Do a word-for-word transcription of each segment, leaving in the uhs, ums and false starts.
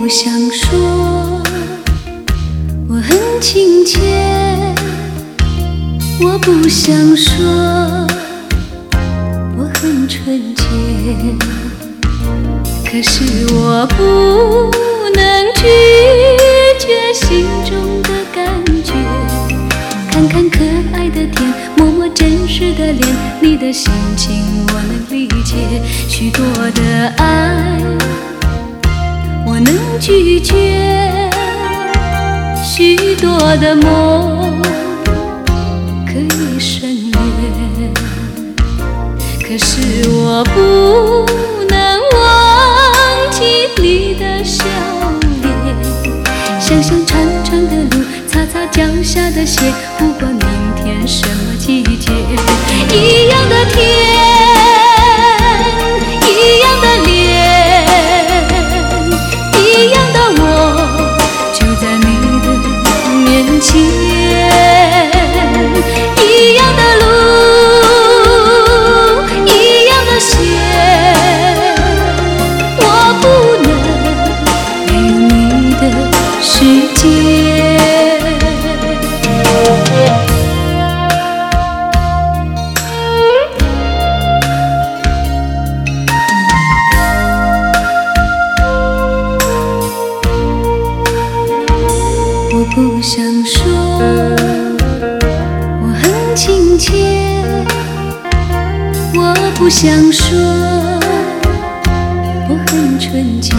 不想说我很亲切，我不想说我很纯洁，可是我不能拒绝心中的感觉。看看可爱的天，摸摸真实的脸，你的心情我能理解。许多的爱我能拒绝，许多的梦可以省略，可是我不能忘记你的笑脸。想想长长的路，擦擦脚下的鞋，不管明天什么季节，一样的天，一样的脸，一样的我，就在你的面前。一样的路，一样的鞋，我不能没有你的世界。我不想说我很亲切，我不想说我很纯洁，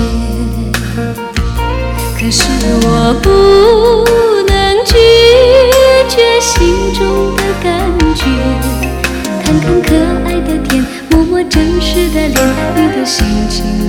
可是我不能拒绝心中的感觉。看看可爱的天，摸摸真实的脸，你的心情